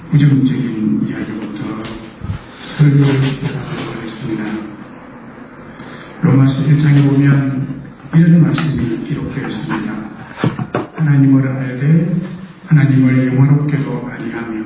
부정적인 이야기부터 설교를 시작하도록 하겠습니다. 로마서 1장에 보면 이런 말씀이 기록되어 있습니다. 하나님을 알되 하나님을 영원롭게도 아니하며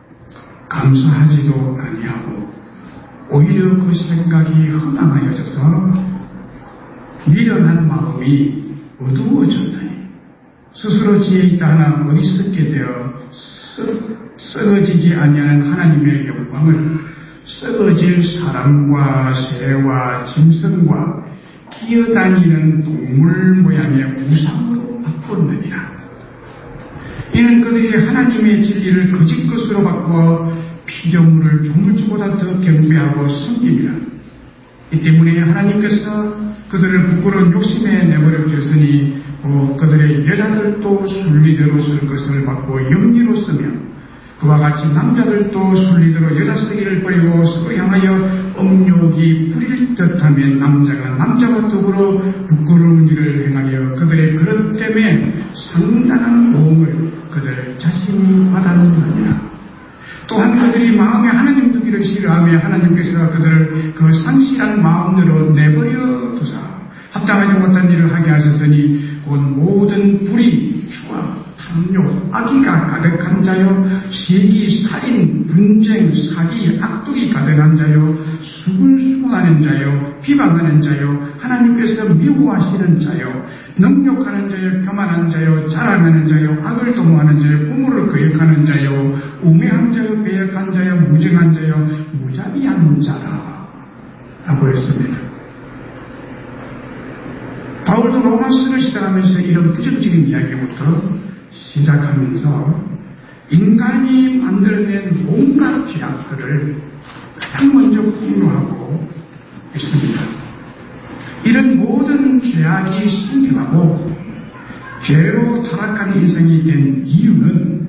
감사하지도 아니하고 오히려 그 생각이 허망하여져서 미련한 마음이 어두워졌나니 스스로 지혜 있다 하나 어리석게 되어 썩어지지 아니하는 하나님의 영광을 썩어질 사람과 새와 짐승과 기어다니는 동물 모양의 우상으로 바꾸었느니라. 이는 그들이 하나님의 진리를 거짓 것으로 바꾸어 피조물을 조물주보다 더 경배하고 섬깁니다. 이 때문에 하나님께서 그들을 부끄러운 욕심에 내버려 주셨으니 그들의 여자들도 순리대로 쓸 것을 바꾸어 영리로 쓰며 그와 같이 남자들도 순리대로 여자 쓰기를 버리고 서로 향하여 업욕이 부릴 듯하면 남자가 남자와 더불어 부끄러운 일을 행하여 그들의 그릇 때문에 상당한 고음을 그들 자신이 받았느니라. 또한 그들이 마음에 하나님 두기를 싫어하며 하나님께서 그들을 그 상실한 마음으로 내버려 두사 합당하지 못한 일을 하게 하셨으니 곧 모든 불의, 추악, 탐욕, 악의가 가득한 자요, 시기, 살인, 분쟁, 사기, 악독이 가득한 자요, 수군수군하는 자요, 비방하는 자요, 하나님께서 미워하시는 자요, 능욕하는 자요, 교만한 자요, 자랑하는 자요, 악을 도모하는 자요, 부모를 거역하는 자요, 우매한 자요, 배역한 자요, 무정한 자요, 무자비한 자라 라고 했습니다. 바울도 로마서를 시작하면서 이런 부정적인 이야기부터 시작하면서 인간이 만들어낸 온갖 죄악들을 가장 먼저 폭로하고 있습니다. 이런 모든 죄악이 생겨나고 죄로 타락한 인생이 된 이유는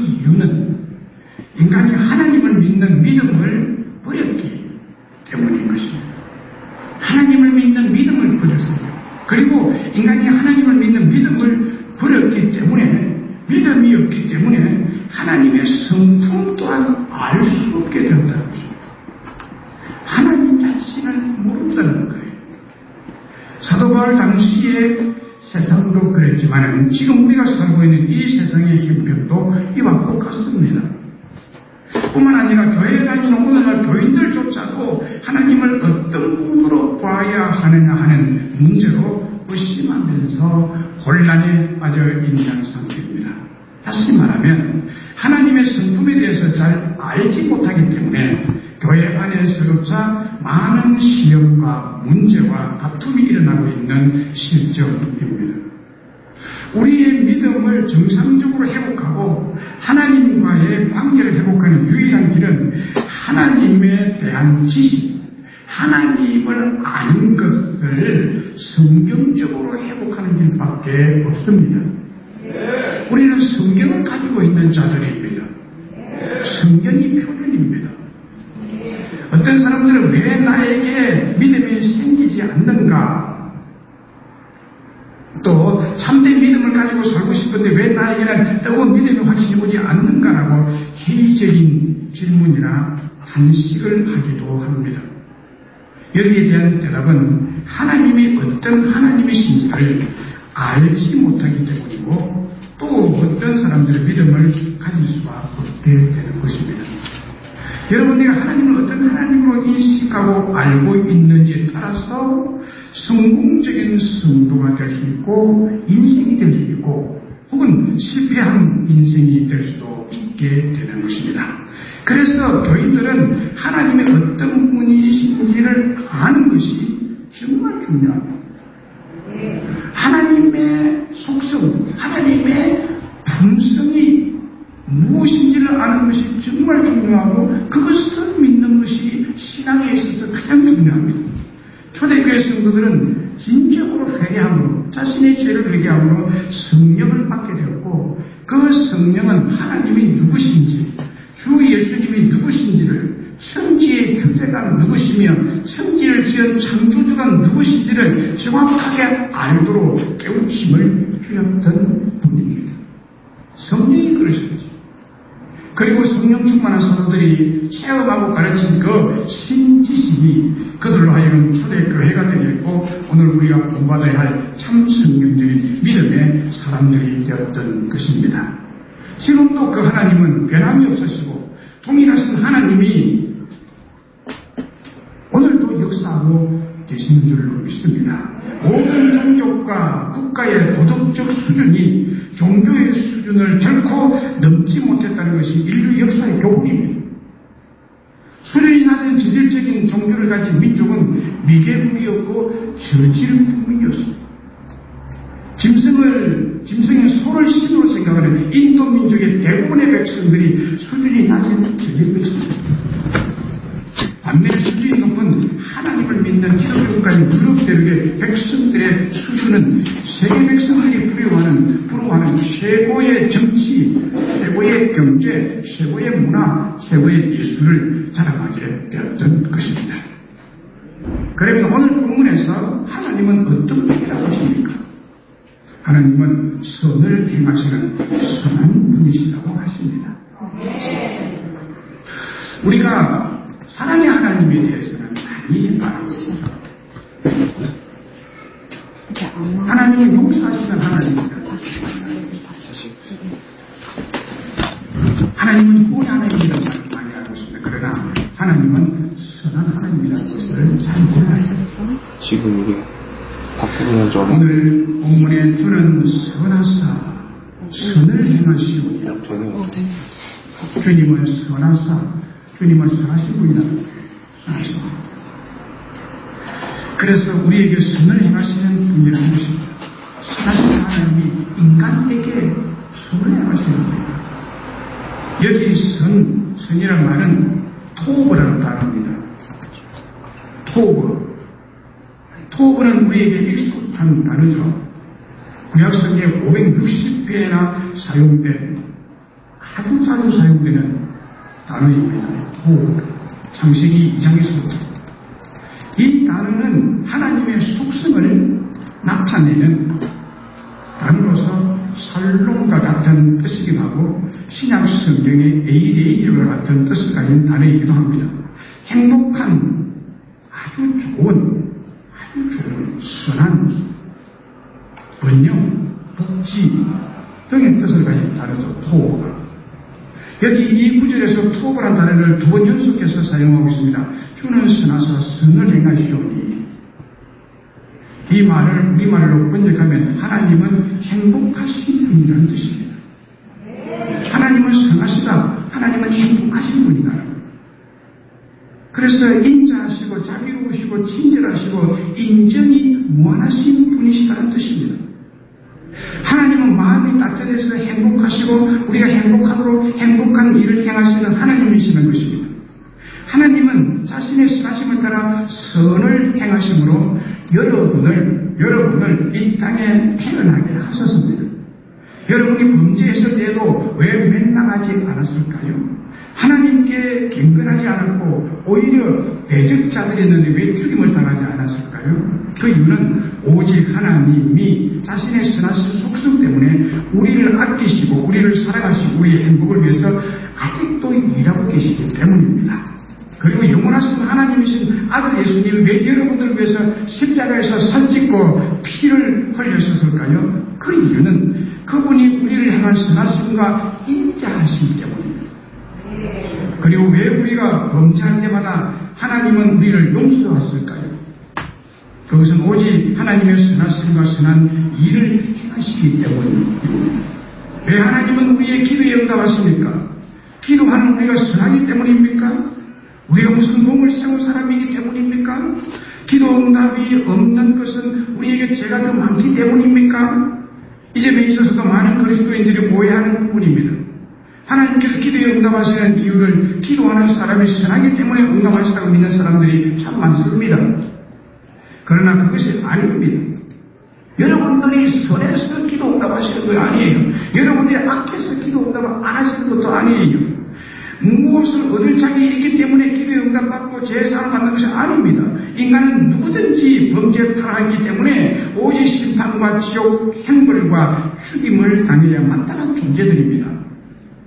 인간이 하나님을 믿는 믿음을 버렸기 때문인 것입니다. 하나님을 믿는 믿음을 버렸습니다. 그리고 인간이 하나님을 믿는 믿음을 버렸기 때문에 믿음이 없기 때문에 하나님의 성품 또한 알 수 없게 된다는 것입니다. 하나님 자신을 모른다는 거예요. 사도 바울 당시에 세상도 그랬지만 지금 우리가 살고 있는 이 세상의 형편도 이와 똑같습니다. 뿐만 아니라 교회에 다니는 오늘날 교인들조차도 하나님을 어떤 부분으로 봐야 하느냐 하는 문제로 의심하면서 혼란에 빠져 있는 상태입니다. 다시 말하면 하나님의 성품에 대해서 잘 알지 못하기 때문에 교회 안에서조차 많은 시험과 문제와 다툼이 일어나고 있는 실정입니다. 우리의 믿음을 정상적으로 회복하고 하나님과의 관계를 회복하는 유일한 길은 하나님에 대한 지식, 하나님을 아는 것을 성경적으로 회복하는 길밖에 없습니다. 우리는 성경을 가지고 있는 자들입니다. 성경이 표준입니다. 어떤 사람들은 왜 나에게 믿음이 생기지 않는가? 또 참된 믿음을 가지고 살고 싶은데 왜 나에게는 뜨거운 믿음이 확실히 오지 않는가라고 회의적인 질문이나 단식을 하기도 합니다. 여기에 대한 대답은 하나님이 어떤 하나님이신지를 알지 못하기 때문이고 또 어떤 사람들의 믿음을 가질 수가 없게 되는 것입니다. 여러분, 내가 하나님을 어떤 하나님으로 인식하고 알고 있는지에 따라서 성공적인 성도가 될 수 있고 인생이 될 수 있고 혹은 실패한 인생이 될 수도 있게 되는 것입니다. 그래서 교인들은 하나님의 어떤 분이신지를 아는 것이 정말 중요합니다. 하나님의 속성, 하나님의 품성이 무엇인지를 아는 것이 정말 중요하고 그것을 믿는 것이 신앙에 있어서 가장 중요합니다. 초대교회 성도들은 진정으로 회개함으로 자신의 죄를 회개함으로 성령을 받게 되었고 그 성령은 하나님이 누구신지 주 예수님이 누구신지를 천지의 주제가 누구시며 천지를 지은 창조주가 누구신지를 정확하게 알도록 깨우침을 주셨던 분입니다. 성령이 그러셨지. 그리고 성령 충만한 사도들이 체험하고 가르친 그 신지식이 그들로 하여금 초대교회가 되겠고 오늘 우리가 본받아야 할 참 성경적인 믿음의 사람들이 되었던 것입니다. 지금도 그 하나님은 변함이 없으시고 동일하신 하나님이 오늘도 역사하고 계시는 줄로 믿습니다. 모든 종족과 국가의 도덕적 수준이 종교의 수준을 결코 넘지 못했다는 것이 인류 역사의 교훈입니다. 수준이 낮은 저질적인 종교를 가진 민족은 미개국이었고 저질 국민이었습니다. 짐승의 소를 신으로 생각하는 인도 민족의 대부분의 백성들이 수준이 낮은 저질 백성입니다. 반면에 수준이 높은 하나님을 믿는 기독교국가인 유럽 대륙의 백성들의 수준은 세계 백성들이 부러워하는 최고의 정치, 최고의 경제, 최고의 문화, 최고의 예술을 자랑하게 되었던 것입니다. 그러면 오늘 본문에서 하나님은 어떤 분이라고 하십니까? 하나님은 선을 행하시는 선한 분이시라고 하십니다. 우리가 사랑의 하나님에 대해서는 많이 알았습니다. 하나님은 용서하시는 하나님입니다. 하나님은 구원의 하나님이라는 말을 많이 알고 있습니다. 그러나 하나님은 선한 하나님이라는 것을 잘 몰라요. 지금 우리 바꾸면 좀 오늘 본문에 주는 선하사 선을 행하시오니 주님은 선하사 주님은 선하신 분이다. 그래서 우리에게 선을 행하시는 분이라는 것입니다. 선하신 하나님이 인간에게 선을 행하시는 분입니다. 여기 선이란 말은 토브라는 단어입니다. 토브는 우리에게 익숙한 단어죠. 구약성경에 560회나 사용된 아주 자주 사용되는 단어입니다. 토브, 창세기 2장에서부터. 이 단어는 하나님의 속성을 나타내는 단어로서 살롱과 같은 뜻이기도 하고 신약 성경의 에이데이와 같은 뜻을 가진 단어이기도 합니다. 행복한, 아주 좋은, 선한, 번영, 복지 등의 뜻을 가진 단어죠. 토브가. 여기 이 구절에서 토브란 단어를 두 번 연속해서 사용하고 있습니다. 주는 선하사 선을 행하시오니. 이 말을 우리말로 번역하면 하나님은 행복하신 분이라는 뜻입니다. 하나님은 선하시다. 하나님은 행복하신 분이다. 그래서 인자하시고 자비로우시고 친절하시고 인정이 무한하신 분이시다는 뜻입니다. 하나님은 마음이 따뜻해서 행복하시고 우리가 행복하도록 행복한 일을 행하시는 하나님이시는 것입니다. 하나님은 자신의 선하심을 따라 선을 행하심으로 여러분을 이 땅에 태어나게 하셨습니다. 여러분이 범죄했을 때에도 왜 맹랑하지 않았을까요? 하나님께 경건하지 않았고 오히려 대적자들이었는데 왜 죽임을 당하지 않았을까요? 그 이유는 오직 하나님이 자신의 선하신 속성 때문에 우리를 아끼시고 우리를 사랑하시고 우리의 행복을 위해서 아직도 일하고 계시기 때문입니다. 그리고 영원하신 하나님이신 아들 예수님이 왜 여러분들을 위해서 십자가에서 살짓고 피를 흘리셨을까요? 그 이유는 그분이 우리를 향한 선하심과 인자하심 때문입니다. 그리고 왜 우리가 범죄할 때마다 하나님은 우리를 용서하실까요? 그것은 오직 하나님의 선하심과 선한 일을 행하시기 때문입니다. 왜 하나님은 우리의 기도에 응답하십니까? 기도하는 우리가 선하기 때문입니까? 우리가 무슨 몸을 세운 사람이기 때문입니까? 기도 응답이 없는 것은 우리에게 죄가 좀 많기 때문입니까? 이 점에 있어서도 많은 그리스도인들이 오해하는 부분입니다. 하나님께서 기도에 응답하시는 이유를 기도하는 사람이 선하기 때문에 응답하시다고 믿는 사람들이 참 많습니다. 그러나 그것이 아닙니다. 여러분들이 선해서 기도 응답하시는 거 아니에요. 여러분들이 악해서 기도 응답 안 하시는 것도 아니에요. 무엇을 얻을 자격이 있기 때문에 기도에 응답받고 제사를 받는 것이 아닙니다. 인간은 누구든지 범죄에 타락하기 때문에 오직 심판과 지옥, 형벌과 죽임을 당해야 마땅한 존재들입니다.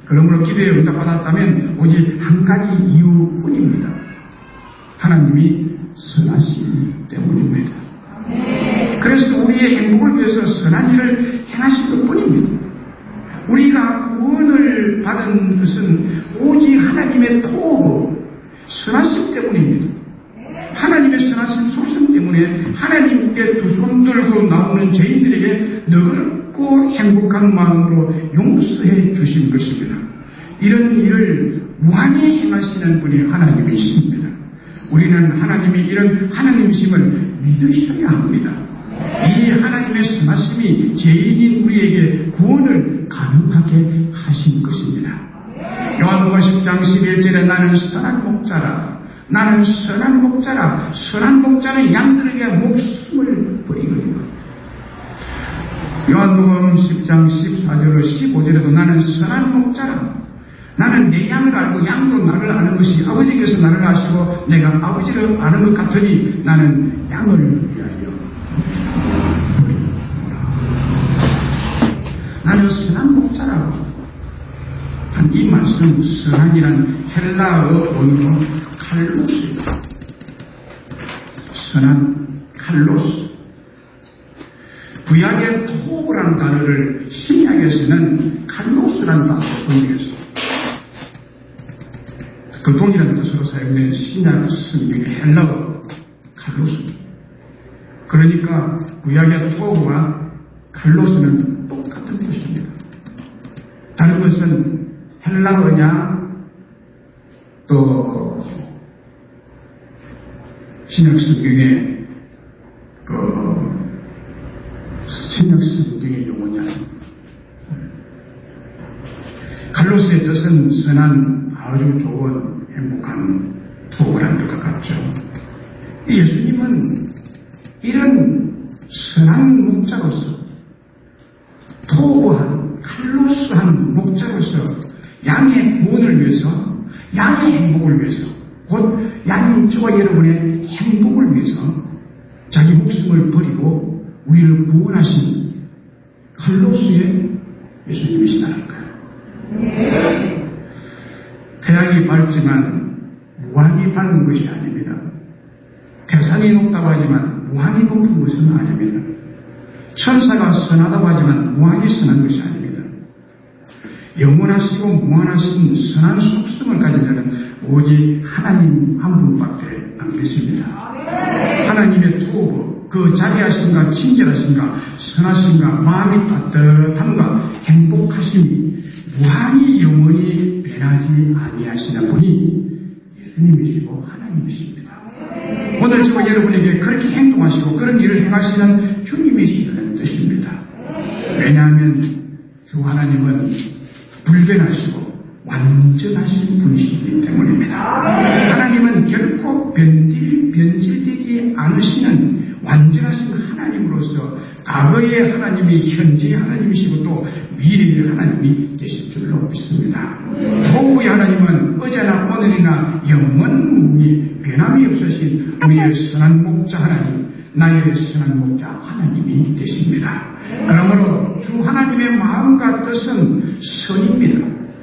그러므로 기도에 응답받았다면 오직 한 가지 이유뿐입니다. 하나님이 선하시기 때문입니다. 그래서 우리의 행복을 위해서 선한 일을 행하신 것뿐입니다. 우리가 구원을 받은 것은 오직 하나님의 도구, 선하심 때문입니다. 하나님의 선하신 속성 때문에 하나님께 두 손 들고 나오는 죄인들에게 너그럽고 행복한 마음으로 용서해 주신 것입니다. 이런 일을 무한히 행하시는 분이 하나님이십니다. 우리는 하나님이 이런 하나님이심을 믿으셔야 합니다. 이 하나님의 선하심이 죄인인 우리에게 구원을 가능하게 하신 것입니다. 요한복음 10장 11절에 나는 선한 목자라, 나는 선한 목자라, 선한 목자는 양들에게 목숨을 버리거니와. 요한복음 10장 14절로 15절에도 나는 선한 목자라, 나는 내 양을 알고 양도 나를 아는 것이 아버지께서 나를 아시고 내가 아버지를 아는 것 같으니 나는 양을 위하여 나는 선한 목자라고 한 이 말씀, 선한이란 헬라어 원어로 칼로스입니다. 선한 칼로스. 구약의 토브라는 단어를 신약에서는 칼로스라는 단어로 번역했습니다. 그 동일한 뜻으로 사용된 신약 성경의 헬라어 칼로스입니다. 그러니까 구약의 토브와 칼로스는 똑같은 뜻입니다. 다른 것은 헬라어냐 또 신약 성경의 신약 성경의 용어냐. 칼로스의 뜻은 선한 아주 좋은 행복한 토브라는 뜻과 같죠. 예수님은 이런 선한 목자로서 토브한 칼로스한 목자로서 양의 구원을 위해서, 양의 행복을 위해서, 곧 양인 저와 여러분의 행복을 위해서 자기 목숨을 버리고 우리를 구원하신 칼로스의 예수님이시다는 거예요. 태양이 밝지만 무한히 밝은 것이 아닙니다. 태산이 높다고 하지만 무한히 높은 것은 아닙니다. 천사가 선하다고 하지만 무한히 선한 것이 아닙니다. 영원하시고 무한하신 선한 속성을 가진 자는 오직 하나님 한 분밖에 안 계십니다. 하나님의 투어, 그 자비하심과 친절하심과 선하심과 마음이 따뜻함과 행복하심이 무한히 영원히 변하지 아니하시는 분이 예수님이시고 하나님이십니다. 오늘 저와 여러분에게 그렇게 행동하시고 그런 일을 행하시는 주님이시라는 뜻입니다. 왜냐하면 주 하나님은 불변하시고 완전하신 분이시기 때문입니다. 하나님은 결코 변질되지 않으시는 완전하신 하나님으로서 과거의 하나님이 현재의 하나님이시고 또 미래의 하나님이 되실 줄로 믿습니다. 도구의 하나님은 어제나 오늘이나 영원히 변함이 없으신 우리의 선한 목자 하나님, 나의 선한 목자 하나님이 되십니다. 그러므로 주 하나님의 마음과 뜻은 선입니다.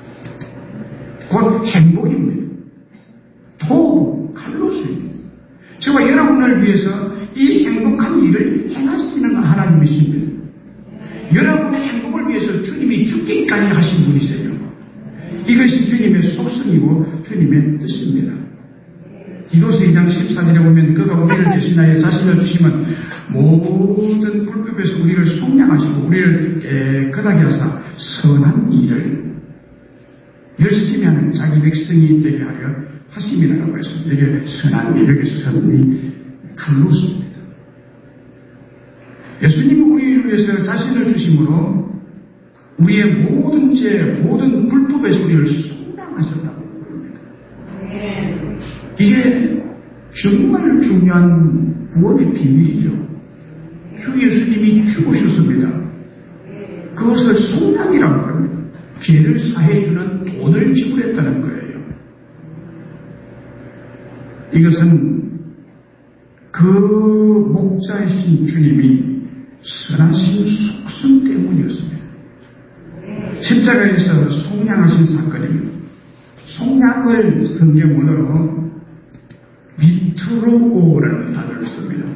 곧 행복입니다. 도구, 칼로스입니다. 저와 여러분을 위해서 이 행복한 일을 행하시는 하나님이십니다. 여러분의 행복을 위해서 주님이 죽기까지 하신 분이세요. 이것이 주님의 속성이고 주님의 뜻입니다. 디도서 2장 14절에 보면 그가 우리를 대신하여 자신을 주시면 모든 불법에서 우리를 속량하시고 우리를 깨끗하게 하사 선한 일을 열심히 하는 자기 백성이 되게 하려 하심이라고 해서 이게 선한 일, 여기서 선이 칼로스입니다. 예수님이 우리를 위해서 자신을 주심으로 우리의 모든 죄, 모든 불법에서 우리를 속량하셨다고 그럽니다. 이게 정말 중요한 구원의 비밀이죠. 주 예수님이 죽으셨습니다. 그것을 속량이라고 합니다. 죄를 사해주는 돈을 지불했다는 거예요. 이것은 그 목자이신 주님이 선하신 속성 때문이었습니다. 십자가에서 속량하신 사건입니다. 속량을 성경 원어로 미트로오라는 단어를 씁니다.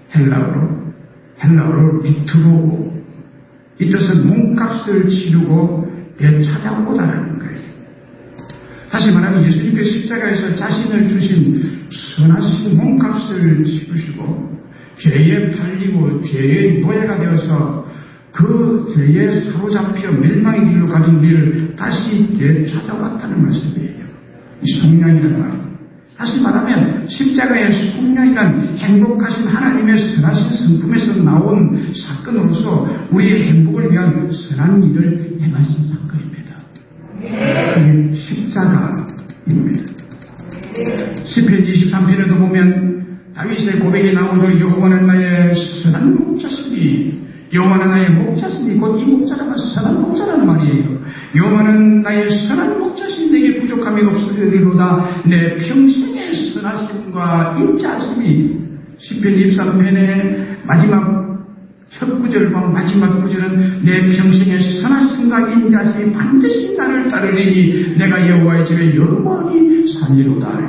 헬라어로 미트로오. 이 뜻은 몸값을 치르고 되찾아오다라는 거예요. 다시 말하면 예수님께서 십자가에서 자신을 주신 선하신 몸값을 치르시고 죄에 팔리고 죄의 노예가 되어서 그 죄에 사로잡혀 멸망의 길로 가진 우리를 다시 되찾아왔다는 말씀이에요. 이 속량이라는 말이에요. 다시 말하면 십자가의 속량이란 행복하신 하나님의 선하신 성품에서 나온 사건으로서 우리의 행복을 위한 선한 일을 행하신 사건입니다. 그게 십자가입니다. 시편 23편에도 보면 다윗의 고백이 나오죠. 여호와는 나의 선한 목자시니, 여호와는 나의 목자시니, 곧 이 목자라면 선한 목자라는 말이에요. 여호와는 나의 선한 목자시니 내게 부족함이 없으리로다. 내 평생의 선하심과 인자하심이, 시편 23편의 마지막 첫 구절과 마지막 구절은 내 평생의 선하심과 인자하심이 반드시 나를 따르리니 내가 여호와의 집에 영원히 사니로다.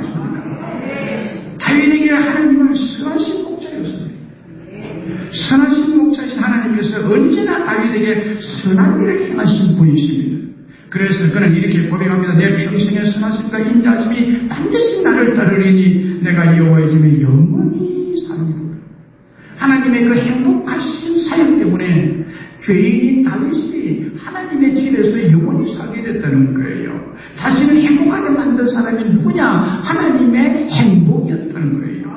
다윗에게 하나님은 선하신 목자였습니다. 선하신 목자이신 하나님께서 언제나 다윗에게 선한 일을 행하신 분이십니다. 그래서 그는 이렇게 고백합니다. 내 평생의 선하심과 인자하심이 반드시 나를 따르리니 내가 여호와의 집에 영원히 사니로다. 하나님의 그 행복하신 사역 때문에 죄인인 다윗이 하나님의 집에서 영원히 살게 됐다는 거예요. 자신을 행복하게 만든 사람이 누구냐? 하나님의 행복이었다는 거예요.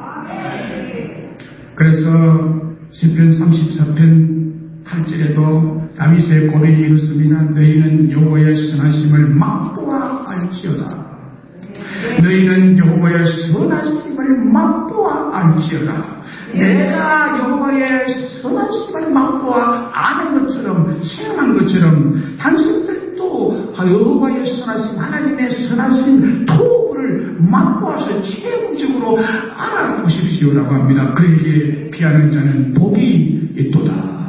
그래서 시편 34편 8절에도 다윗의 고백이 이렇습니다. 너희는 여호와의 선하심을 맛보아 알지어다. 너희는 여호와의 선하심을 맛보아 알지어다. 내가 여호와의 선하심을 맛보아 아는 것처럼 생각한 것처럼 당신들도 여호와의 선하심, 하나님의 선하심 도를 맛보아서 체험적으로 알아보십시오라고 합니다. 그에게 피하는 자는 복이 있도다.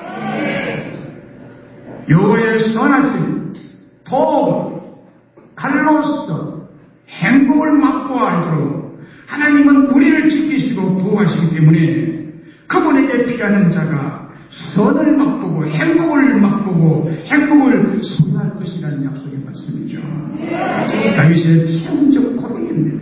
여호와의 선하심, 도, 칼로서 행복을 맛보아 알도록 하나님은 우리를 지키시고 보호하시기 때문에 그분에게 피하는 자가 선을 맛보고 행복을 맛보고 행복을 소유할 것이라는 약속의 말씀이죠. 다윗의 체험적 고백입니다.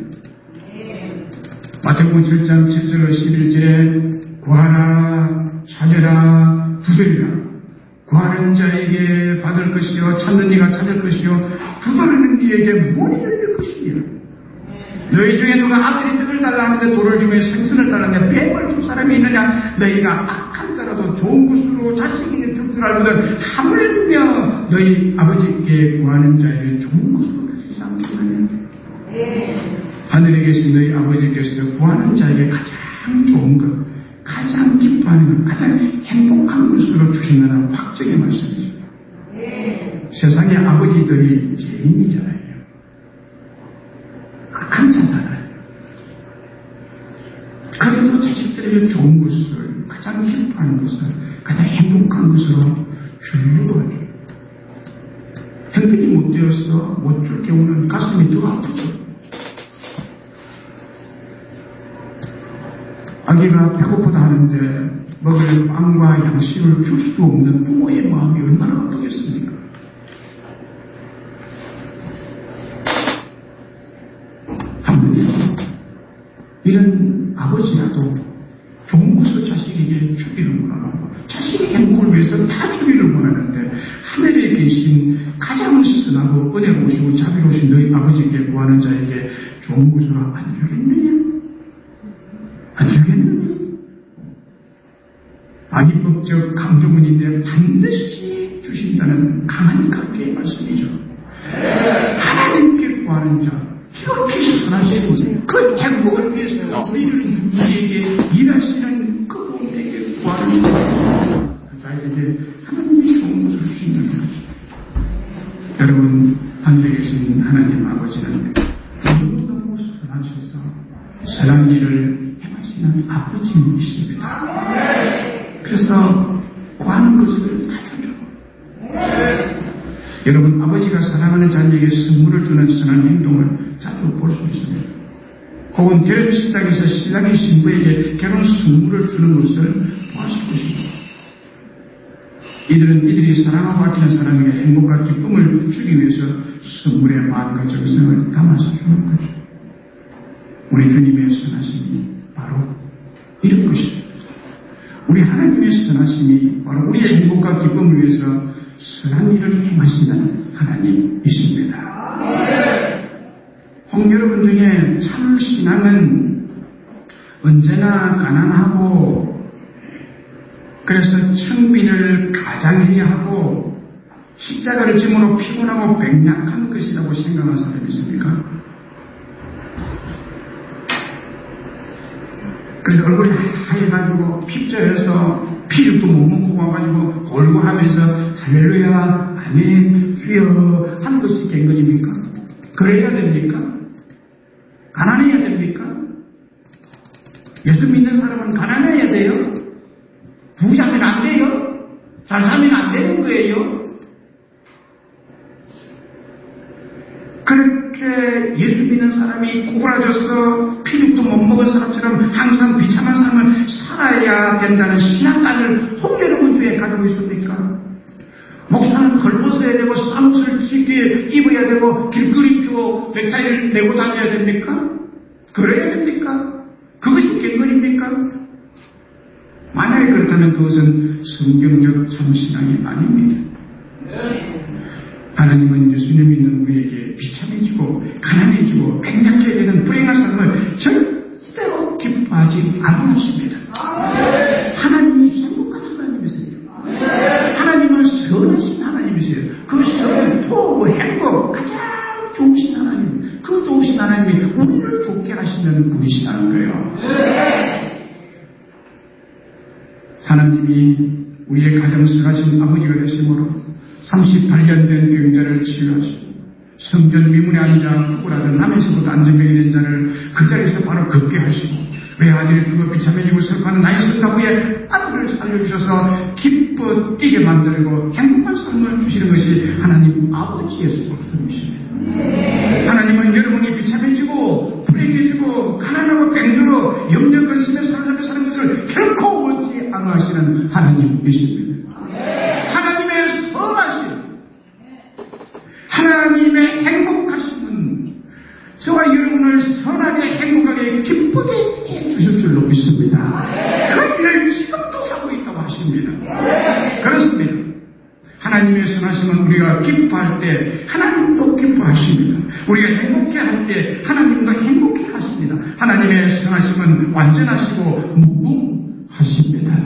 마태복음 7장 7절로 11절에 구하라 찾으라 두드리라. 구하는 자에게 받을 것이요 찾는 이가 찾을 것이요 두드리는 이에게 문이 열릴 것이니라. 너희 중에 누가 아들이 떡을 달라 하는데 돌을 주며 생선을 달라는데 뱀을 줄 사람이 있느냐? 너희가 악한 자라도 좋은 것으로 자식에게 줄 줄 알거든 하물며 너희 아버지께 구하는 자에게 좋은 것으로 주시지 않겠느냐? 하늘에 계신 너희 아버지께서 구하는 자에게 가장 좋은 것, 가장 기뻐하는 것, 가장 행복한 것으로 주신다는 확정의 말씀이죠. 세상의 아버지들이 죄인이잖아요. 악한 자잖아요. 그래도 자식들에게 좋은 것을, 가장 기뻐하는 것을, 가장 행복한 것으로 주려고 하죠. 형편이 못 되어서 못 줄 경우는 가슴이 더 아프죠. 아기가 배고프다 하는데 먹을 빵과 양식을 줄 수 없는 부모의 마음이 얼마나 아프겠습니까? 이런 아버지라도 좋은 것을 자식에게 주기를 원하고 자식의 행복을 위해서 다 주기를 원하는데 하늘에 계신 가장 선하고 은혜로우시고 자비로우신 너희 아버지께 구하는 자에게 좋은 것으로 안 주겠느냐? 안 주겠느냐? 악의법적 강조문인데 반드시 주신다는 강한 각기의 말씀이죠. 하나님께 구하는 자 이렇게 선하시고 그 행복을 위해서 우리에게 일하시는 그분에게 구하는 자에게 하나님이 좋은 것을 주신다는 것입니다. 여러분 하늘에 계신 하나님 아버지는 너무너무 선하셔서 선한 일을 행하시는 아버지이십니다. 그래서 구하는 것을 다 주죠. 여러분 아버지가 사랑하는 자녀에게 선물을 주는 선한 행동을 자주 볼 수 있습니다. 혹은 결혼식장에서 신랑이 신부에게 결혼 선물을 주는 것을 보았을 것입니다. 이들은 이들이 사랑하고 아끼는 사람에게 행복과 기쁨을 주기 위해서 선물의 마음과 정성을 담아서 주는 거죠. 우리 주님의 선하심이 바로 이런 것입니다. 우리 하나님의 선하심이 바로 우리의 행복과 기쁨을 위해서 선한 일을 행하시는 하나님이십니다. 혹 여러분 중에 참 신앙은 언제나 가난하고 그래서 청빈을 가장해야 하고 십자가를 짐으로 피곤하고 백약한 것이라고 생각하는 사람이 있습니까? 그래서 얼굴이 하얘가지고 핍절해서 피육도 못 먹고 와가지고 골고 하면서 할렐루야 아멘 주여 하는 것이 갱근입니까? 그래야 됩니까? 가난해야 됩니까? 예수 믿는 사람은 가난해야 돼요? 부자면 안 돼요? 잘 살면 안 되는 거예요? 그렇게 예수 믿는 사람이 꼬부라져서 피죽도 못 먹은 사람처럼 항상 비참한 삶을 살아야 된다는 신앙관을 혹 여러분 중에 가지고 있습니까? 목사는 걸벗어야 되고 쌈옷을 찢게 입어야 되고 길거리표 넥타이를 메고 다녀야 됩니까? 그래야 됩니까? 그것이 갱건입니까? 만약에 그렇다면 그것은 성경적 참신앙이 아닙니다. 하나님은 예수님 믿는 우리에게 비참해지고 가난해지고 백약해야 되는 불행한 삶을 절대로 기뻐하지 않으십니다. 하나님이 행복한 하나님이세요. 하나님은 선하신 하나님이세요. 그 선은 포고 행복 가장 좋으신 하나님, 그 좋으신 하나님이 우리를 좋게 하시는 분이시라는 거예요. 하나님이 우리의 가정 선하신 아버지가 되심으로 38년 된 병자를 치유하시고 성전 미문에 앉아 구부라든 남에서부터 안전병이 된 자를 그 자리에서 바로 걷게 하시고 외아들이 죽어 비참해지고 슬퍼하는 나의 성가부의 아들을 살려주셔서 기뻐 뛰게 만들고 행복한 삶을 주시는 것이 하나님 아버지의 속성이십니다. 하나님은 여러분이 비참해지고 불행해지고 가난하고 뱅들어 염려 근심에 사로잡혀 사는 것을 결코 원치 않으시는 하나님이십니다. 하나님의 선하심, 하나님의 행복하심은 저와 여러분을 선하게 행복하게 기쁘게 해주실 줄로 믿습니다. 그 일을 지금도 하고 있다고 하십니다. 그렇습니다. 하나님의 선하심은 우리가 기뻐할 때 하나님도 기뻐하십니다. 우리가 행복해할 때 하나님도 행복해 하십니다. 하나님의 선하심은 완전하시고 무궁하십니다.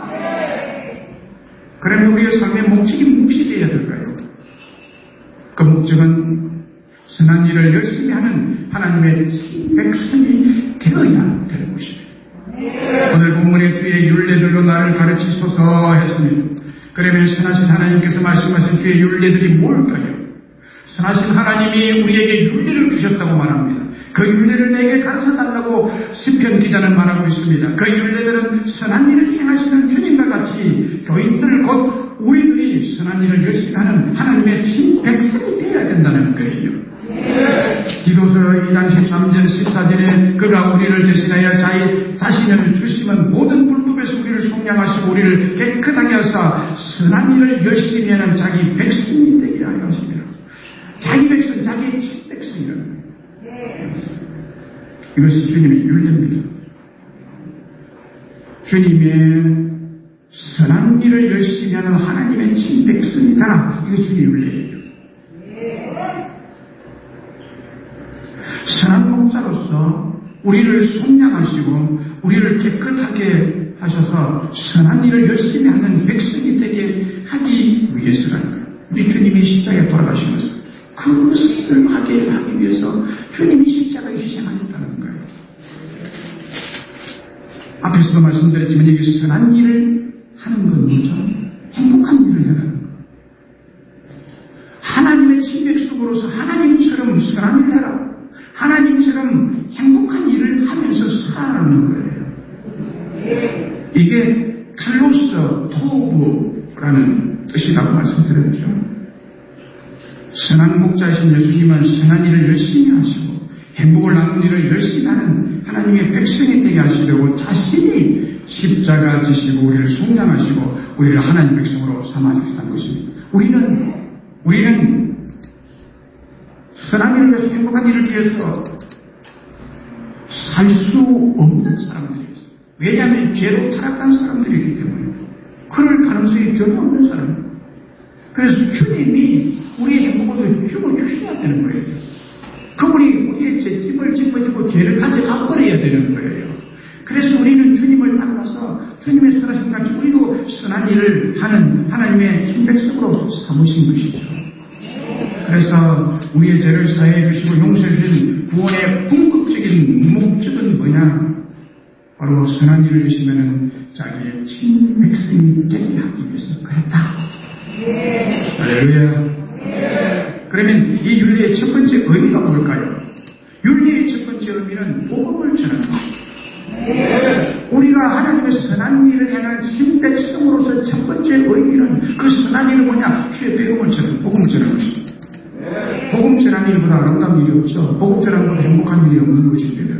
그러면 우리의 삶의 목적이 무엇이 되어야 될까요? 그 목적은 선한 일을 열심히 하는 하나님의 백성이 되어야 되는 것입니다. 오늘 본문의 주의 율례들로 나를 가르치소서 했습니다. 그러면 선하신 하나님께서 말씀하신 주의 율례들이 뭘까요? 선하신 하나님이 우리에게 율례를 주셨다고 말합니다. 그 율례를 내게 가르쳐달라고 시편 기자는 말하고 있습니다. 그 율례들은 선한 일을 행하시는 주님과 같이 교인들 곧 우리들이 선한 일을 열심히 하는 하나님의 친백성이 되어야 된다는 거예요. 디도서 2장 13절 14절에 그가 우리를 대신하여 자신을 주시면 모든 불법에서 우리를 속량하시고 우리를 깨끗하게 하사 선한 일을 열심히 하는 자기 백성이 되게 하여 하십니다. 자기 백성, 자기 친백성이라는 거예요. 이것이 주님의 율례입니다. 주님의 선한 일을 열심히 하는 하나님의 친백성이다. 이게 주의 율례예요. 선한 목자로서 우리를 속량하시고 우리를 깨끗하게 하셔서 선한 일을 열심히 하는 백성이 되게 하기 위해서라는 거예요. 우리 주님이 십자가에 돌아가시면서 그것을 하기 위해서 주님이 십자가에 희생하셨다는 거예요. 앞에서도 말씀드렸지만 여기 선한 일을 하는 건 뭐죠? 행복한 일을 하는 거. 하나님의 친백성으로서 하나님처럼 선한 일을 해라. 하나님처럼 행복한 일을 하면서 살아가는 거예요. 이게 칼로스 토브라는 뜻이라고 말씀드렸죠. 선한 목자이신 우리는 선한 일을 열심히 하시고 행복을 나누는 일을 열심히 하는 하나님의 백성이 되게 하시려고 자신이 십자가 지시고 우리를 속량하시고 우리를 하나님 백성으로 삼아주시는 것입니다. 우리는 선한 일을 위해서 행복한 일을 위해서 살 수 없는 사람들이었어요. 왜냐하면 죄로 타락한 사람들이기 때문에 그럴 가능성이 전혀 없는 사람입니다. 그래서 주님이 우리의 행복을 주셔야 되는 거예요. 그분이 우리의 죄짐을 짊어지고 죄를 가져가 버려야 되는 거예요. 그래서 우리는 주님을 만나서 주님의 선하신 같이 우리도 선한 일을 하는 하나님의 신백성으로 삼으신 것이죠. 그래서 우리의 죄를 사해해 주시고 용서해 주신 구원의 궁극적인 목적은 뭐냐? 바로 선한 일을 하시면 자기의 친백성이 되게 하기 위해서 그랬다. 할렐루야. 그러면 이 윤리의 첫 번째 의미가 뭘까요? 윤리의 첫 번째 의미는 복음을 전하는 것입니다. 우리가 하나님의 선한 일을 향한 신백성으로서 첫 번째 의미는 그 선한 일은 뭐냐? 주의 복음을 전하는 것입니다. 복음 전하는 일보다 아름다운 일이 없죠. 복음 전하는 것보다 행복한 일이 없는 것입니다.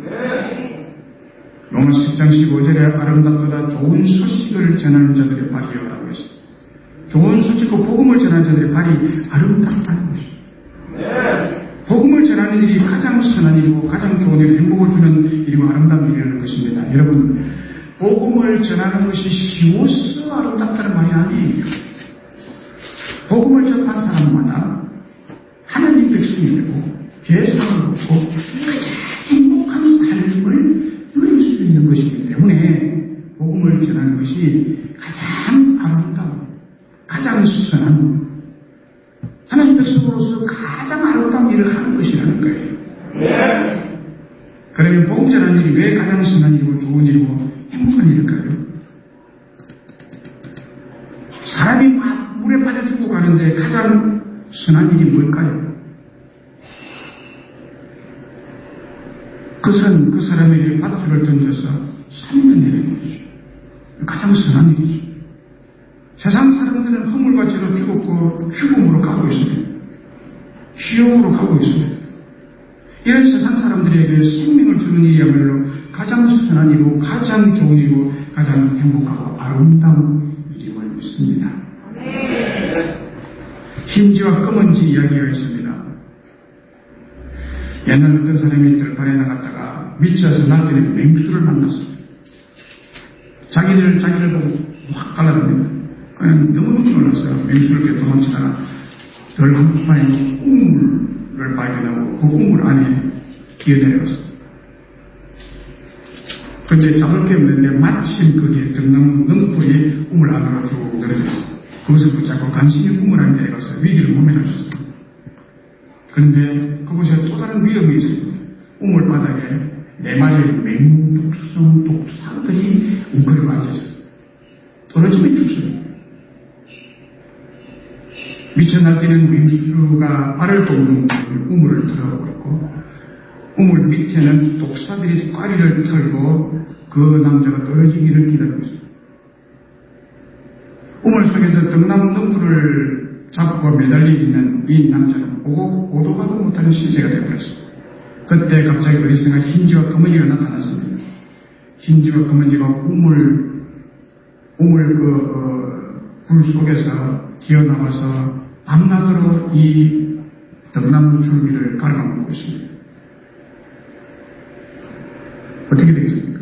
로마서 10장 15절에 아름답보다 좋은 소식을 전하는 자들의 발이라고 했습니다. 좋은 소식과 복음을 전하는 자들의 발이 아름답다는 것입니다. 복음을 전하는 일이 가장 선한 일이고 가장 좋은 일, 행복을 주는 일이고 아름다운 일이라는 것입니다. 여러분, 복음을 전하는 것이 쉬워서 아름답다는 말이 아니에요. 복음을 전한 사람마다 하나님 백성이 되고 죄사함을 얻고 행복한 삶을 누릴 수 있는 것이기 때문에 복음을 전하는 것이 가장 아름다운, 가장 선한 하나님 백성으로서 가장 아름다운 일을 하는 것이라는 거예요. 그러면 복음 전하는 일이 왜 가장 선한 일이고 좋은 일이고 행복한 일일까요? 사람이 막 물에 빠져 죽어가는데 가장 선한 일이 뭘까요? 그것은 그 사람에게 밧줄을 던져서 살면 되는 것이죠. 가장 선한 일이죠. 세상 사람들은 허물과 죄로 죽었고 죽음으로 가고 있습니다. 지옥으로 가고 있습니다. 이런 세상 사람들에게 생명을 주는 일이야말로 가장 선한 일이고 가장 좋은 일이고 가장 행복하고 아름다운 일임을 믿습니다. 흰지와 검은지 이야기가 있습니다. 옛날 어떤 사람이 들판에 나갔다가 미쳐서 날뛰는 맹수를 만났습니다. 자기를 보고 확 갈라듭니다. 그냥 너무너무 놀라서 맹수를 이렇게 도망치다가 덜 한복판에 우물을 발견하고 그 우물 안에 기어내려갔습니다. 그런데 잡을 게 없는데 마침 거기에 등나무 능풀이 우물 안으로 쭉 내려졌습니다. 그것을 붙잡고 간신히 우물 안에 내려가서 위기를 모면하셨습니다. 그런데 그곳에 또 다른 위험이 있습니다. 우물 바닥에 4마리의 맹독성 독사들이 웅크리고 앉아있었습니다. 떨어지면 죽습니다. 미쳐 날뛰는 맹수가 발을 돋는 우물을 들어가고 있고 우물 밑에는 독사들이 꽈리를 털고 그 남자가 떨어지기를 기다리고 있습니다. 우물 속에서 등나무 능구를 잡고 매달려 있는 이 남자는 오도 가도 못하는 신세가 되어버렸습니다. 그때 갑자기 어리석은 흰지와 검은지가 나타났습니다. 흰지와 검은지가 우물 불 속에서 기어나와서 밤낮으로 이 등나무 줄기를 갉아먹고 있습니다. 어떻게 되겠습니까?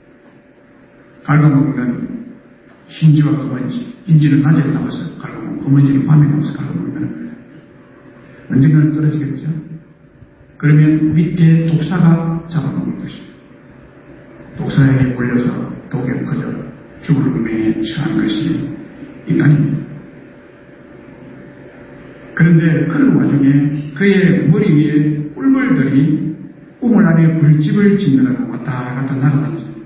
갉아먹으면 흰지와 검은지, 흰지는 낮에 나와서 갉아먹고 검은지는 밤에 나와서 갉아먹으면 언젠가는 떨어지겠죠? 그러면 밑에 독사가 잡아먹을 것입니다. 독사에게 몰려서 독에 퍼져 죽을 운명에 처한 것이 인간입니다. 그런데 그런 와중에 그의 머리 위에 꿀벌들이 우물 안에 불집을 짓느라고 왔다 갔다 날아다녔습니다.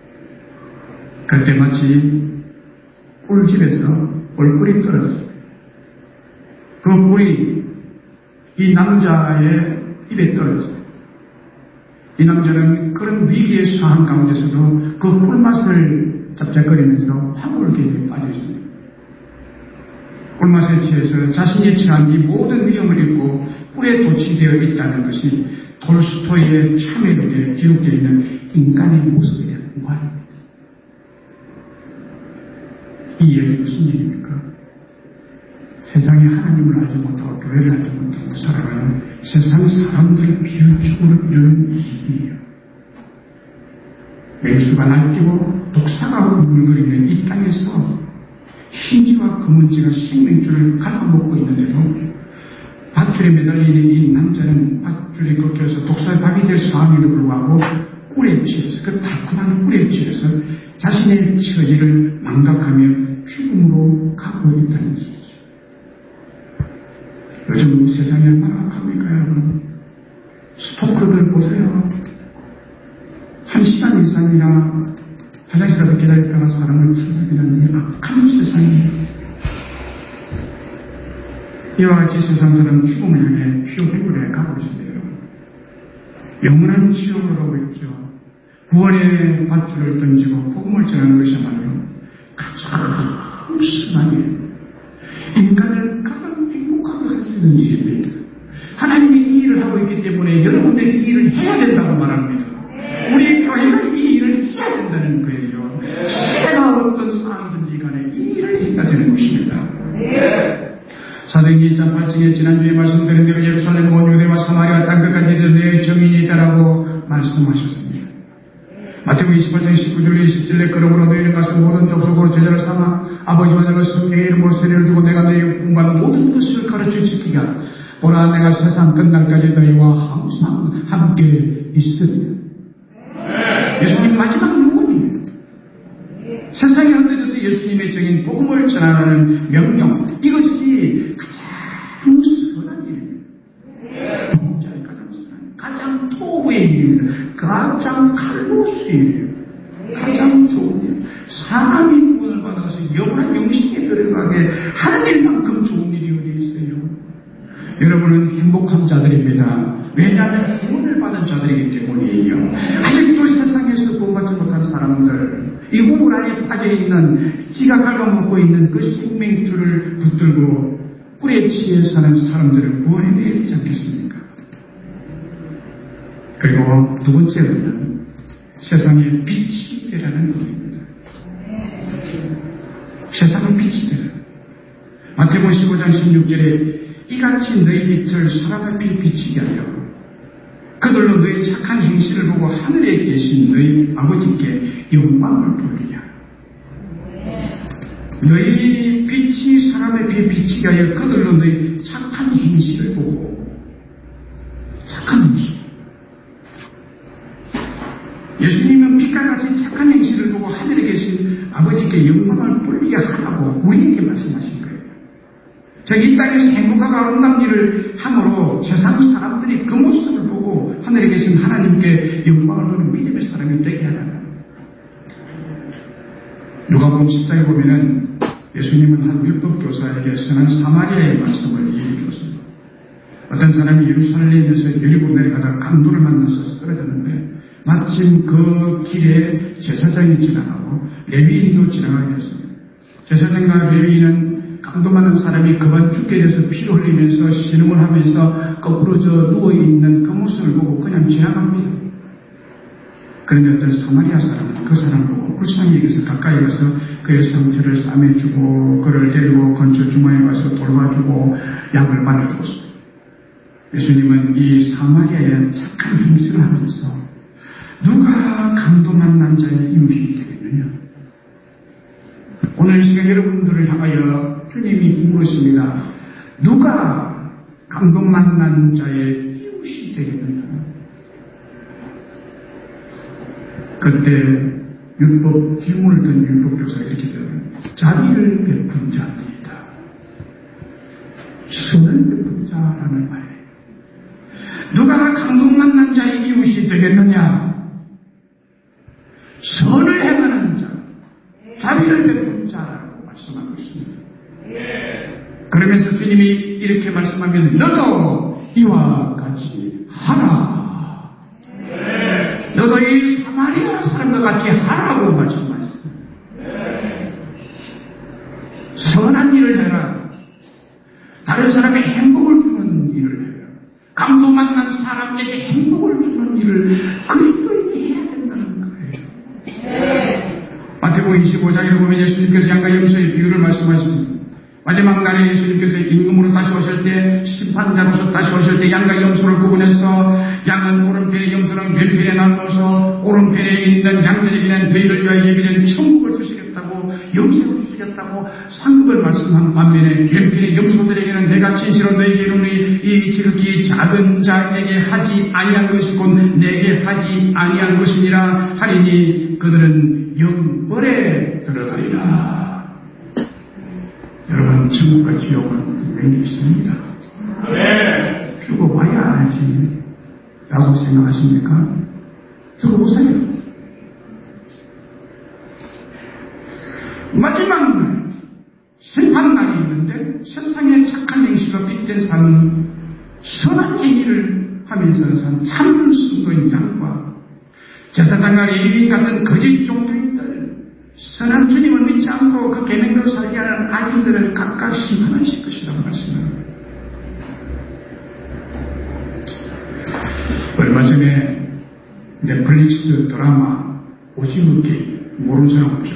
그때 마치 꿀집에서 벌꿀이 떨어졌습니다. 그 꿀이 이 남자의 입에 떨어졌습니다. 이 남자는 그런 위기에 처한 가운데서도 그 꿀맛을 짭짭거리면서 화물기에 빠져 있습니다. 꿀맛에 취해서 자신이 처한 이 모든 위험을 잊고 꿀에 도취되어 있다는 것이 톨스토이의 참회록에 기록되어 있는 인간의 모습에 대한 공부입니다. 이 얘기 무슨 얘기입니까? 세상에 하나님을 알지 못하고 교회를 알지 못하고 살아가는 세상 사람들을 비율적으로 이루는 일이에요. 맹수가 날뛰고 독사가 울글거리는 이 땅에서 흰지와 검은지가 생명줄을 갈아먹고 있는데도 밧줄에 매달리는 이 남자는 밧줄이 꺾여서 독사의 밥이 될 상황에도 불구하고 꿀에 취해서 그 달콤한 꿀에 취해서 자신의 처지를 망각하며 죽음으로 가고 있다는 것이죠. 요즘 세상이 얼마나 악합니까 여러분? 스토커들 보세요. 1시간 이상이나 화장실 앞에 기다렸다가 사람을 죽이는 이 악한 세상이에요. 이와 같이 세상 사람은 죽음을 향해 휘어휘구려 가고 있습니다. 영원한 지옥으로 가고 있죠. 구원의 밧줄을 던지고 복음을 전하는 것이야말로 가장 순한 일, 인간을 가장 행복하게 할 수 있는 일입니다. 하나님이 이 일을 하고 있기 때문에 여러분들이 이 일을 해야 된다고 말합니다. 우리 교회가 이 일을 해야 된다는 거예요. 내가 어떤 상황이든지 간에 이 일을 해야 되는 것입니다. 사도행전 2장 8절에 지난주에 말씀드린 대로 예루살렘 온 유대와 사마리아 땅끝까지 내 정인이다라고 말씀하셨습니다. 마태복음 28장 19절 20절에 그러므로 너희는 가서 모든 족속으로 제자를 삼아 아버지와 아들과 성령의 이름으로 세례를 주고 내가 너희에게 공부한 모든 것을 가르쳐 지키라. 보라 내가 세상 끝날까지 너희와 항상 함께 있으리라. 예수님 마지막 유언이에요. 세상에 흩어져서 예수님의 정인 복음을 전하는 명령, 이것이 가장 선한 일입니다. 복음자의 가장 선한, 가장 토부의 일입니다. 가장 칼로스의 일이에요. 가장 좋은 일. 사람이 구원을 받아서 영원한 영생에 들어가게 하는 일만큼 좋은 일이 어디 있어요? 여러분은 행복한 자들입니다. 왜냐하면 구원을 받은 자들이기 때문이에요. 아직도 세상에서 구원받지 못한 사람들, 이 우물 안에 빠져있는, 지가 갉아먹고 있는 그 생명줄을 붙들고 꿀에 취해 사는 사람들을 구원해내야 되지 않겠습니까? 그리고 두 번째로는 세상의 빛이 되라는 것입니다. 세상의 빛이 되라. 마태복음 15장 16절에 이같이 너희 빛을 사람 앞에 비치게 하여 그들로 너희 착한 행실을 보고 하늘에 계신 너희 아버지께 영광을 돌리라. 너희 빛이 사람 앞에 비치게 하여 그들로 너희 착한 행실을 보고, 착한 행실. 예수님은 빛과 같이 착한 행실을 보고 하늘에 계신 아버지께 영광을 돌리게 하라고 우리에게 말씀하신 거예요. 이 땅에서 행복하고 아름다운 일을 함으로 세상 사람들이 그 모습을 보고 하늘에 계신 하나님께 영광을 돌리는 믿음의 사람이 되게 하라. 누가복음 14장에 보면은 예수님은 한 율법교사에게 선한 사마리아의 말씀을 얘기해 줬습니다. 어떤 사람이 예루살렘에서 여리고 내려가다가 강도를 만나서 쓰러졌는데 마침 그 길에 제사장이 지나가고 레위인도 지나가게 됐습니다. 제사장과 레위인은 강도 많은 사람이 그만 죽게 돼서 피를 흘리면서 신음을 하면서 거꾸로 누워있는 그 모습을 보고 그냥 지나갑니다. 그런데 어떤 사마리아 사람은 그 사람을 보고 불쌍히 여겨서 가까이 가서 그의 상처를 싸매주고 그를 데리고 근처 주마에 가서 돌봐주고 약을 발라주었습니다. 예수님은 이 사마리아의 착한 행실을 하면서 누가 강도 만난 자의 이웃이 되겠느냐? 오늘 이 시간 여러분들을 향하여 주님이 물으십니다. 누가 강도 만난 자의 이웃이 되겠느냐? 그때 율법 질문을 든 율법교사가 이렇게 되어요. 자비를 베푼 자입니다. 선을 베푼 자라는 말이에요. 누가 강도 만난 자의 이웃이 되겠느냐? 선을 행하는 자, 자비를 베푼 자라고 말씀하고 있습니다. 그러면서 주님이 이렇게 말씀하면 너도 이와 같이 하라. 너도 이 사마리아 사람과 같이 하라고 말씀하셨습니다. 선한 일을 해라. 다른 사람의 행복을 주는 일을 해라. 만난 사람에게 행복을 주는 일을 그리스도인이 해야 된다는 거예요. 마태복음 25장에 보면 예수님께서 양과 염소의 비유를 말씀하셨습니다. 마지막 날에 예수님께서 임금으로 다시 오실 때, 심판자로서 다시 오실 때 양과 염소를 구분해서 양은 오른편에, 염소는 왼편에 나누어서 오른편에 있는 양들에게는 너희를 위하여 예비된 천국을 주시겠다고, 영생을 주시겠다고 상급을 말씀한 반면에 왼편의 염소들에게는 내가 진실로 너희에게 이르노니 이 지극히 작은 자에게 하지 아니한 것이 곧 내게 하지 아니한 것이니라 하리니 그들은 영벌에 들어가리라. 여러분, 천국과 지옥은 분명히 있습니다. 죽어봐야 알지 라고 생각하십니까? 죽어보세요. 마지막 날 심판날이 있는데 세상에 착한 행실로 빚된 사람은 선한 행위를 하면서 산 참 순도인 양과 제사장과 레위인 같은 거짓 종교인들, 선한 주님을 믿지 않고 그 계명대로 살게 하는 악인들을 각각 심판하실 것이라고 말씀합니다. 얼마 전에 넷플릭스 드라마 오징어 게임 모르는 사람 없죠?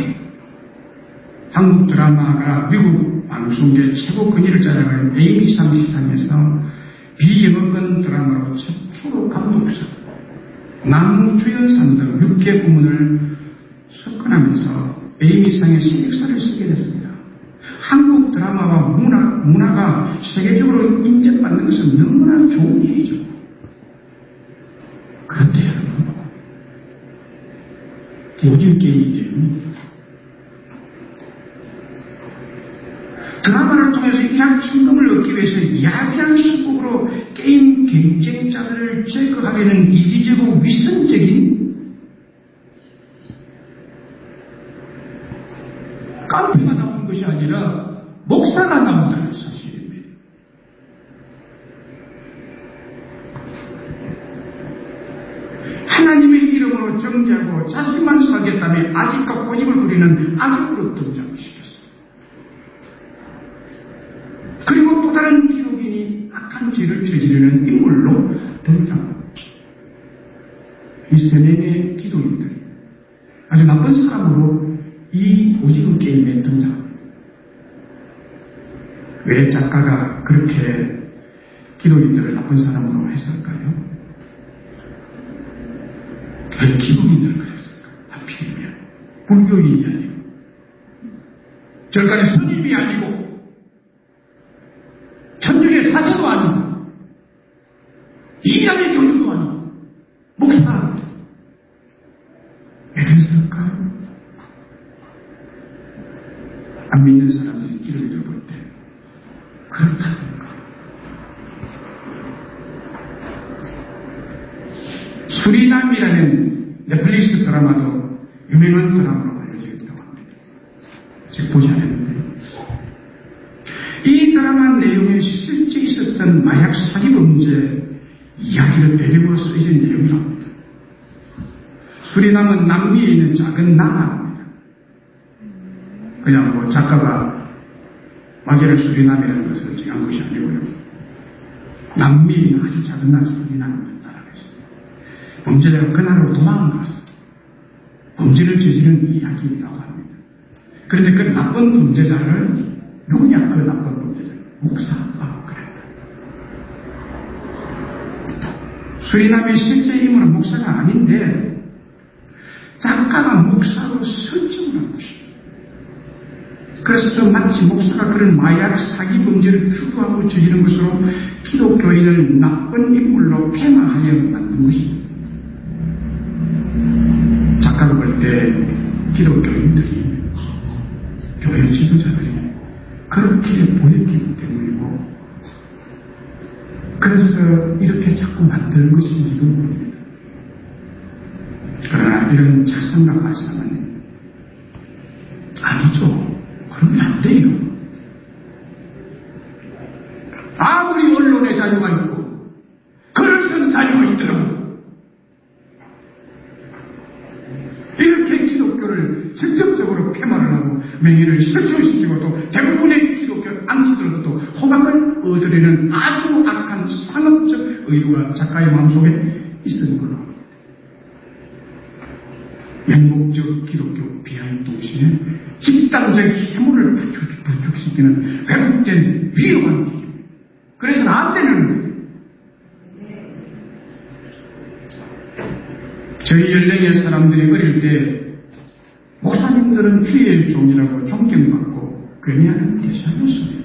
한국 드라마가 미국 방송계 최고 권위를 자랑하는 에이미상 시상에서 비영어권 드라마로 최초로 감독상, 남주연상 등 6개 부문을 석권하면서 에이미상의 세력사를 쓰게 됐습니다. 한국 드라마와 문화가 세계적으로 인정받는 것은 너무나 좋은 일이죠. 그런데 여러분, 오징어 게임이 드라마를 통해서 이상 성공을 얻기 위해서 야비한 수법으로 게임 경쟁자들을 제거하려는 이기적이고 위선적인 깡패가 나오는 것이 아니라 목사가 나온다는 사실입니다. 하나님의 이름으로 정죄하고 자신만 살겠다며 아직과 고집을 부리는 악역으로 등장시켰습니다. 그리고 또 다른 기독인이 악한 죄를 저지르는 인물로 등장합니다. 이 세 명의 기독인들이 아주 나쁜 사람으로 이 오징어 게임에 등장합니다. 왜 작가가 그렇게 기독인들을 나쁜 사람으로 했을까요? 왜 기독인들을 그랬을까? 하필이면 불교인이 아니고 절간의 스님이 아니고 천주의 사제도 아니고 이단의 교주도 아니고 목사. 왜 그랬을까요? 안 믿는 사람들이 기독교를 볼 때 그렇다는 거. 수리남이라는 넷플릭스 드라마도 유명한 드라마로 알려져 있다고 합니다. 제가 보지 않았는데 이 드라마 내용에 실제 있었던 마약 사기 범죄 이야기를 배경으로 쓰여진 내용이랍니다. 수리남은 남미에 있는 작은 나라입니다. 그냥 뭐 작가가 마계를 수리남이라는 것을 정한 것이 아니고요. 남미에 있는 아주 작은 나라 수리남이라는 나라가 있습니다. 범죄자가 그 나라로 도망가서 범죄를 저지른 이야기라고 합니다. 그런데 그 나쁜 범죄자를 누구냐? 그 나쁜 범죄자 목사라고 그랬다. 수리남의 실제 인물은 목사가 아닌데 작가가 목사로 설정을 한 것입니다. 그래서 마치 목사가 그런 마약 사기 범죄를 주도하고 저지른 것으로 기독교인을 나쁜 인물로 폐마하여 만든 것입니다. 작가가 볼 때 기독교인들이 교회 지도자들이 그렇게 보였기 때문이고 그래서 이렇게 자꾸 만드는 것인지도 모릅니다. 그러나 이런 작성과 발상은 아니죠. 그러면 안 돼요. 아무리 언론의 자유가 있고 글을 쓰는 자유가 있더라도 이렇게 기독교를 직접적으로 폐마를 하고 명예를 실종시키고 또 대부분의 기독교 안티들로부터 호감을 얻으려는 아주 악한 상업적 의도가 작가의 마음속에 있었던 걸로 맹목적 기독교 비하인 동시에 집단적 해물을 부축시키는 왜곡된 위험한 길. 그래서는 안 되는 거예요. 저희 연령의 사람들이 어릴 때 목사님들은 주의 종이라고 존경받고 괜히하는 것이 아니었어요.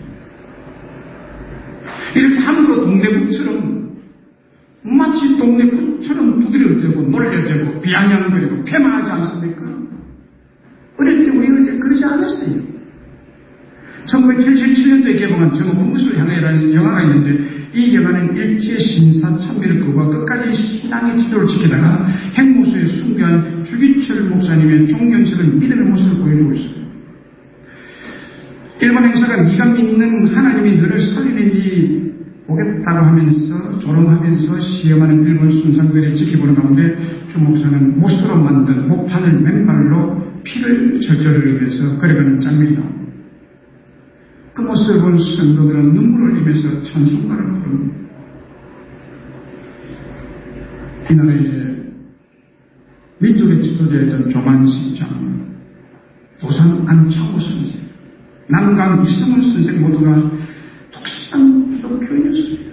이렇게 함부로 동네북처럼 마치 동네북처럼 두드려대고 놀려대고 비아냥거리고 폐마하지 않습니까? 어릴 때 우리 그러지 않았어요. 1977년도에 개봉한 정오 풍수를 향해라는 영화가 있는데 이 영화는 일제 신사 참배를 거부하고 끝까지 신앙의 지도를 지키다가 핵무소에 순교한 주기철 목사님의 종견식을 믿음의 모습을 보여주고 있어요. 일본 행사가 네가 믿는 하나님이 너를 살리는지 보겠다고 하면서 조롱하면서 시험하는 일본 순상들이 지켜보는 가운데 주 목사는 못으로 만든 목판을 맨발로 피를 절절히 흘리면서 걸어가는 장면이 나옵니다. 그 모습을 본 성도들은 눈물을 흘리면서 찬송가를 부릅니다. 이 나라의 민족의 지도자였던 조만식 장, 도산 안창호 선생, 남강 이승훈 선생 모두가 독실한 기독교인이었습니다.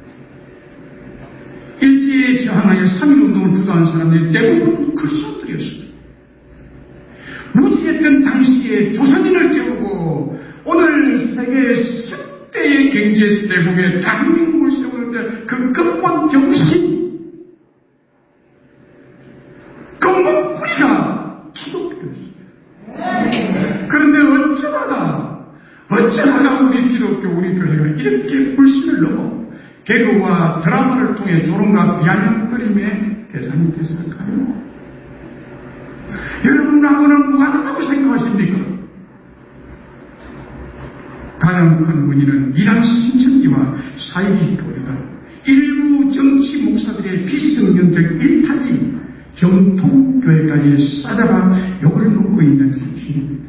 일제에 저항하여 3.1운동을 주도한 사람들이 대부분 그리스도인들이었습니다. 무지했던 당시에 조선인을 깨우고 오늘 세계 10대의 경제 대국의 대한민국을 세우는 데 그 근본 정신, 근본 뿌리가 기독교였습니다. 그런데 어쩌다가 우리 기독교, 우리 교회가 이렇게 불신을 넘어 개그와 드라마를 통해 조롱과 비아냥거림의 대상이 됐을까요? 여러분하고는 무관하다고 생각하십니까? 가장 큰 원인은 이란 신천지와 사이비 교회가 일부 정치 목사들의 비성경적 일탈이 정통교회까지 싸다가 욕을 먹고 있는 현실입니다.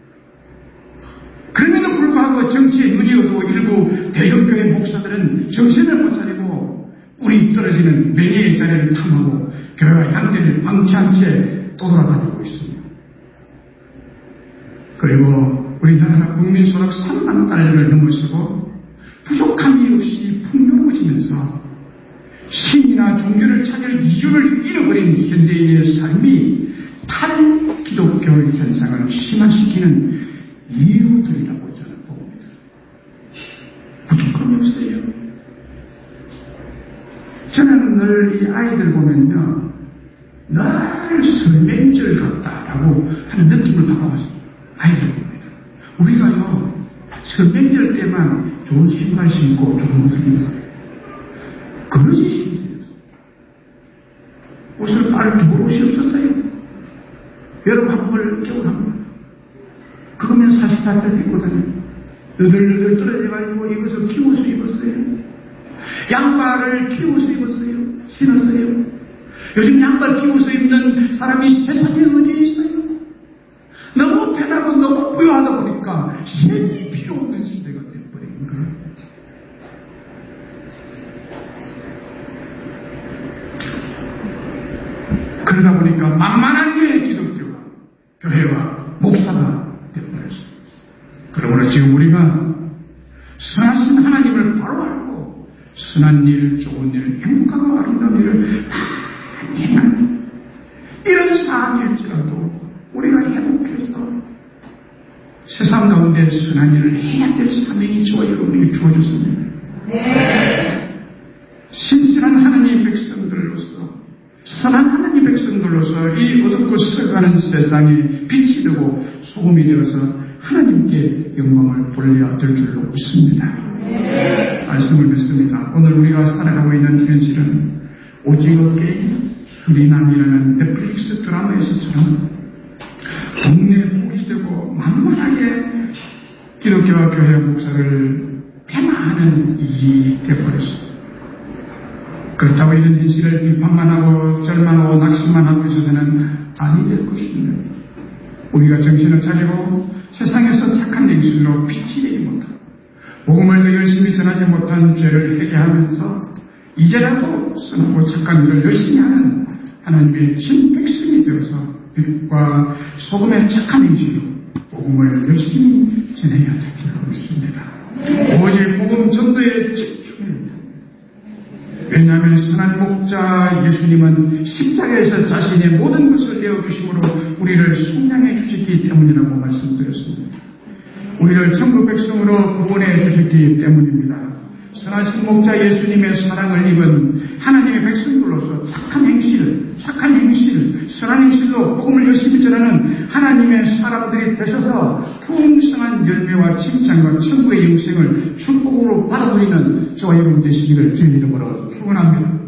그럼에도 불구하고 정치에 눈이 어두워 일부 대형교회 목사들은 정신을 못 차리고 뿔이 떨어지는 명예의 자리를 탐하고 교회와 양대를 방치한 채 떠돌아다니고 있습니다. 그리고 우리나라가 국민소득 3만 달러를 넘어서고 부족함이 없이 풍요로워지면서 신이나 종교를 찾을 이유를 잃어버린 현대인의 삶이 탈기독교 현상을 심화시키는 이유들이라고 저는 봅니다. 부족함이 없어요. 저는 늘 이 아이들 보면요, 늘 설명절 같다라고 하는 느낌을 받아왔습니다. 아이들 봅니다. 우리가요, 설명절 때만 좋은 신발 신고 좋은 옷을 입었어요. 그것이 신이에요. 옷을 빨리 두벌 옷이 없었어요. 여러분 한벌 겨울합니다. 그거면 44살 입거든요. 너덜너덜 떨어져가지고 이것을 키워서 입었어요. 양말을 키워서 입었어요. 신었어요. 요즘 양말 키워서 입는 사람이 세상에 어디에 있어요? 너무 편하고 너무 부유하다 보니까 셈이 필요 없는 시대가 되어버린 거예요. 그러다 보니까 만만한 게 기독교가, 교회와 목사가 되어버렸어요. 그러므로 지금 우리가 선하신 하나님을 바로 알고 선한 일, 좋은 일, 행복하고 아름다운 일을 많이 행하는 이런 사안일지라도 우리가 행복해서 세상 가운데 선한 일을 해야 될 사명이 저와 여러분에게 주어졌습니다. 신실한 하나님의 백성들로서, 선한 하나님의 백성들로서 이 어둡고 썩어가는 세상에 빛이 되고 소금이 되어서 하나님께 영광을 돌려드릴 줄로 믿습니다. 말씀을 맺습니다. 오늘 우리가 살아가고 있는 현실은 오징어 게임, 수리남이라는 넷플릭스 드라마에서처럼 동네 복이 되고 만만하게 기독교와 교회 목사를 폐마하는 일이 되어버렸습니다. 그렇다고 이런 현실을 비판만 하고 절망하고 낙심만 하고 있어서는 아니 될 것입니다. 우리가 정신을 차리고 세상에서 착한 행실로 빛이 되지 못하고 복음을 더 열심히 전하지 못한 죄를 회개하면서 이제라도 선하고 착한 일을 열심히 하는 하나님의 친 백성이 되어서 빛과 소금의 착한 행실로 복음을 열심히 전해야 될 줄 믿습니다. 오직 복음 전도에 집중해야 합니다. 왜냐하면 선한 목자 예수님은 십자가에서 자신의 모든 것을 내어주심으로 우리를 속량해 주셨기 때문이라고 말씀드렸습니다. 우리를 천국 백성으로 구원해 주셨기 때문입니다. 선하신 목자 예수님의 사랑을 입은 하나님의 백성들로서 착한 행실, 선한 행실로 복음을 열심히 전하는 하나님의 사람들이 되셔서 풍성한 열매와 칭찬과 천국의 영생을 축복으로 받아들이는 저와 여러분 되시기를 주님 이름으로 축원합니다.